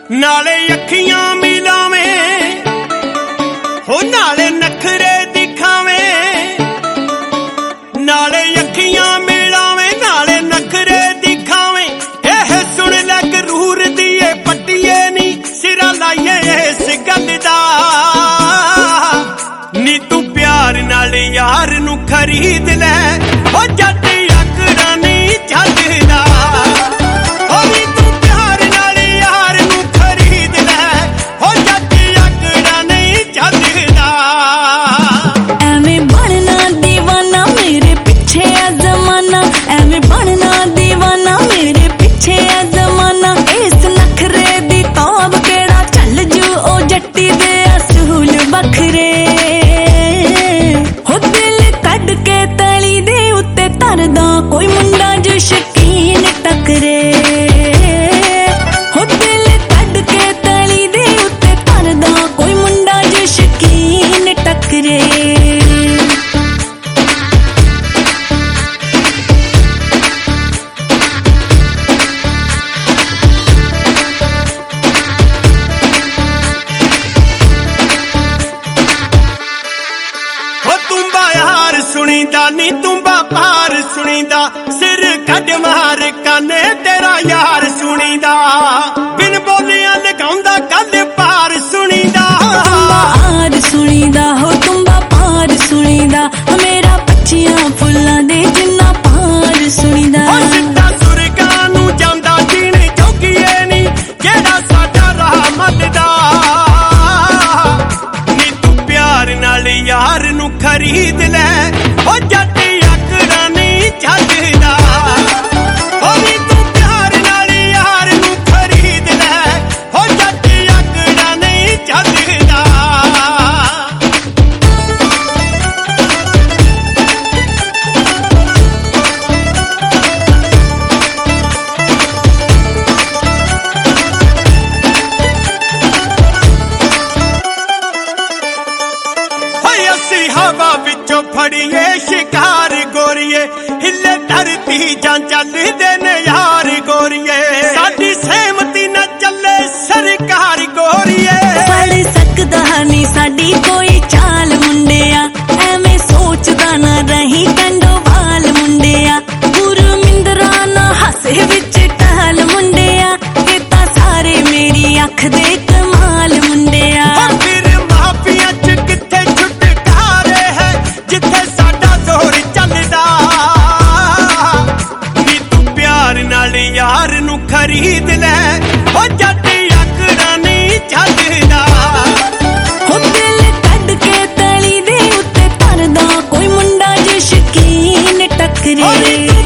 नाले अखियां मिलावें हो नाले नखरे दिखावें, नाले अखियां मिलावें नाले नखरे दिखावें। एह सुन लै गरूर दिए पट्टिए नी सिरा लाइए इस गल दा, नी तू प्यार नाल यार नू खरीद लै हो जट अकड़ा नहीं छड्डदा। कोई मुंडा जो शकीन टकरे हो दिल कड के तली दे उत्ते तरदा, कोई मुंडा जो शकीन टकरे। तुम्बा यार सुनीदा नी तुम्बा पार सुनीदा, सिर कट मार काने तेरा यार सुनीदा, बिन बोलियां लगाउंदा गल पार सुनीदा। पार सुनीदा हो तुम्बा पार सुनीदा, मेरा पच्चियां फुल्लां दे जिन्ना पार सुनीदा। सिद्धा सुरगा नू जांदा जीने जोगिए नी जेड़ा साडा राह मलदा, नी तू प्यार नाल यार नू खरीद लै हो जट अकड़ा नहीं छड्डदा। हो नी तू प्यार नाल यार नू खरीद लै हो जट अकड़ा नहीं छड्डदा। असी हवा विचों फड़िए शिकार गोरिए, हिले धरती जां चलदे ने यार गोरिए, साडी सहमती न चले सरकार गोरिए। फड़ सकदा नहीं साडी कोई चाल मुंडिया, एवें सोचदा ना रही कंडो वाल मुंडिया, गुरमिंदरा ना हसे विच टहल मुंडिया, ये तां सारे मेरी अख दे कमाल मुंडिया। यार नू खरीद लै हो जट अकड़ा नहीं छड्डदा, हो दिल कड के तली दे उत्ते तरदा, कोई मुंडा जो शकीन टकरे।